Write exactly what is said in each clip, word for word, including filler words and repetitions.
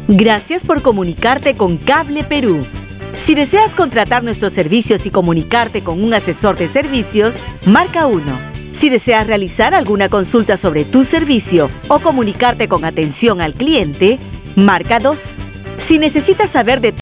Gracias por comunicarte con Cable Perú. Si deseas contratar nuestros servicios y comunicarte con un asesor de servicios, marca uno. Si deseas realizar alguna consulta sobre tu servicio o comunicarte con atención al cliente, marca dos. Si necesitas saber de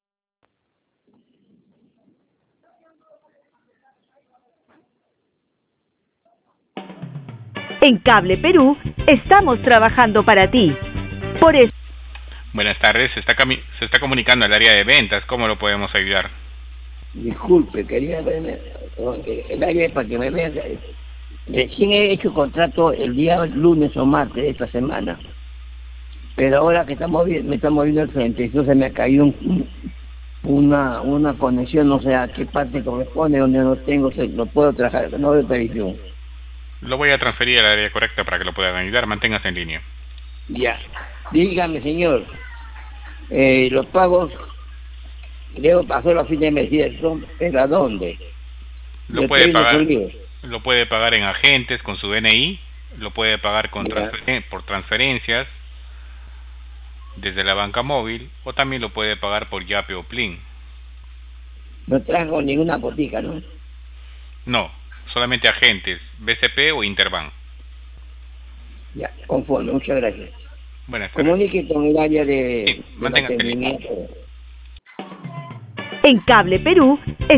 En Cable Perú, estamos trabajando para ti. Por eso... Buenas tardes, se está, se está comunicando al área de ventas. ¿Cómo lo podemos ayudar? Disculpe, quería verme el área para que me vean. Recién he hecho contrato el día lunes o martes de esta semana. Pero ahora que estamos me está moviendo el frente, entonces me ha caído un, una una conexión, no sé a qué parte corresponde, donde no tengo, no puedo trabajar, no veo televisión. Lo voy a transferir al área correcta para que lo puedan ayudar. Manténgase en línea. Ya. Dígame, señor. Eh, los pagos, creo pasó la fin de mes, ¿cierto? ¿Pero a dónde? Lo puede pagar. Lo puede pagar en agentes con su D N I. Lo puede pagar con transfer por transferencias desde la banca móvil, o también lo puede pagar por Yape o Plin. No trajo ninguna botica, ¿no? No, solamente agentes, B C P o Interbank. Ya, conforme, muchas gracias. Buenas tardes. Comunique con el área de, sí, de mantenimiento. En Cable Perú... Es...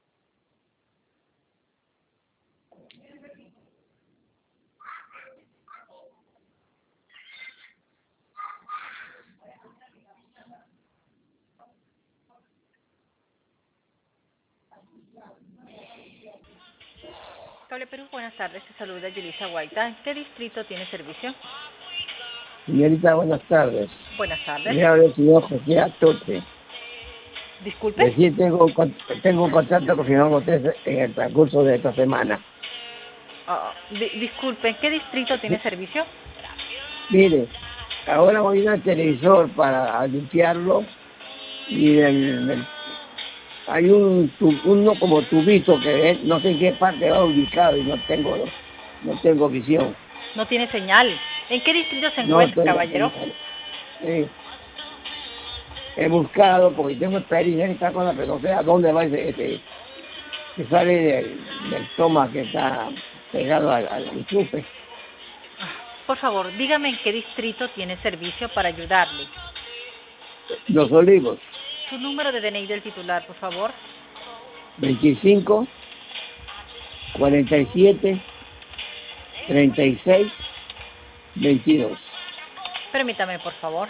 Cable Perú, buenas tardes, te saluda Yulisa Guaita. ¿En qué distrito tiene servicio? Señorita, buenas tardes. Buenas tardes. Le habla el señor José Atote. Disculpe. Recién tengo, tengo un contrato que firmamos ustedes en el transcurso de esta semana. Oh, di disculpe, ¿en qué distrito tiene servicio? Mire, ahora voy a ir al televisor para limpiarlo y el, el, hay un uno como tubito que es, no sé en qué parte va ubicado y no tengo no tengo visión. No tiene señal. ¿En qué distrito se encuentra, no caballero? Sí. He buscado porque tengo experiencia en esta cosa, pero no sé a dónde va ese, ese que sale del, del toma que está pegado al, al enchufe. Por favor, dígame en qué distrito tiene servicio para ayudarle. Los Olivos. Su número de D N I del titular, por favor. veinticinco, cuarenta y siete, treinta y seis, veintidós. Permítame, por favor.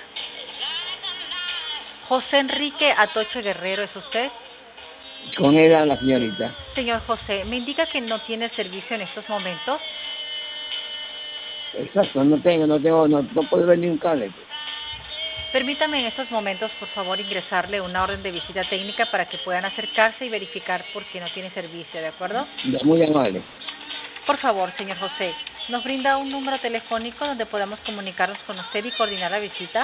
José Enrique Atoche Guerrero, ¿es usted? Con él a la señorita. Señor José, ¿me indica que no tiene servicio en estos momentos? Exacto, no tengo, no tengo, no, no puedo ver ni un cable. Permítame en estos momentos, por favor, ingresarle una orden de visita técnica para que puedan acercarse y verificar por qué no tiene servicio, ¿de acuerdo? Muy amable. Por favor, señor José, ¿nos brinda un número telefónico donde podamos comunicarnos con usted y coordinar la visita?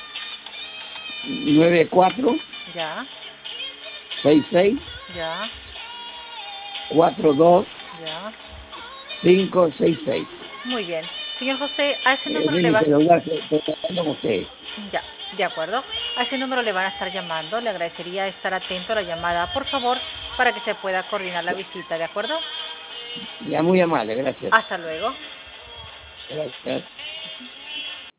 nueve cuatro. Ya. seis seis. Ya. cuatro dos. Ya. cinco seis seis. Muy bien. Señor José, a ese número eh, le va... usted. Ya, de acuerdo. A ese número le van a estar llamando. Le agradecería estar atento a la llamada, por favor, para que se pueda coordinar la visita, ¿de acuerdo? Ya, muy amable, gracias. Hasta luego. Gracias.